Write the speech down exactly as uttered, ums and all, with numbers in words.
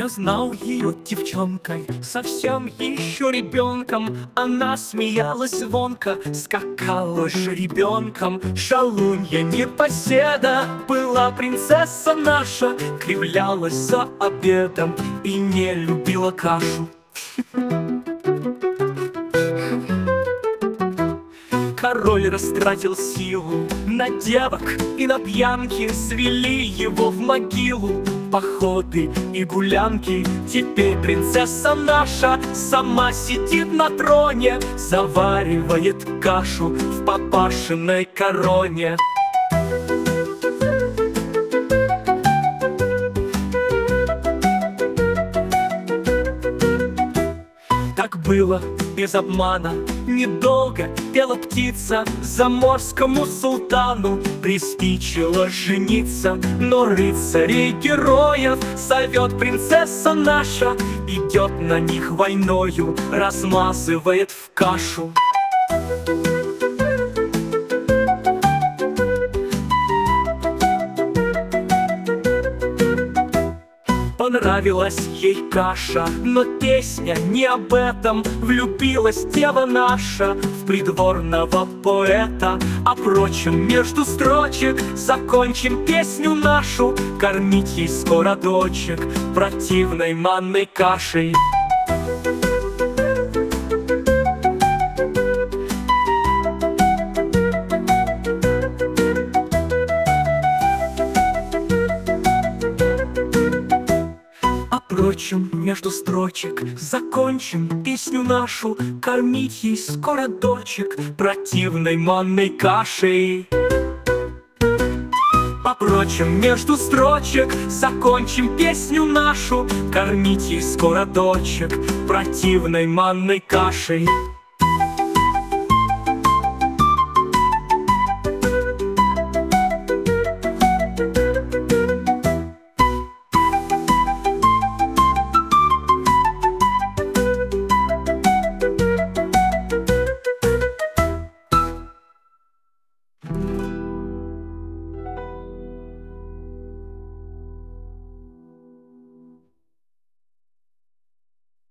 знал ее девчонкой, совсем еще ребенком. Она смеялась звонко, скакала же ребенком. Шалунья непоседа была принцесса наша, кривлялась за обедом и не любила кашу. Король растратил силу на девок и на пьянки, свели его в могилу. Походы и гулянки, теперь принцесса наша сама сидит на троне, заваривает кашу в папашиной короне. Так было без обмана, недолго пела птица, заморскому султану приспичило жениться. Но рыцарей-героев зовет принцесса наша, идет на них войною, размазывает в кашу. Понравилась ей каша, но песня не об этом. Влюбилась дева наша в придворного поэта. А впрочем, между строчек закончим песню нашу. Кормить ей скоро дочек противной манной кашей. Впрочем, между строчек закончим песню нашу. Кормить ей скоро дочек противной манной кашей. Впрочем, между строчек закончим песню нашу. Кормить ей скоро дочек противной манной кашей.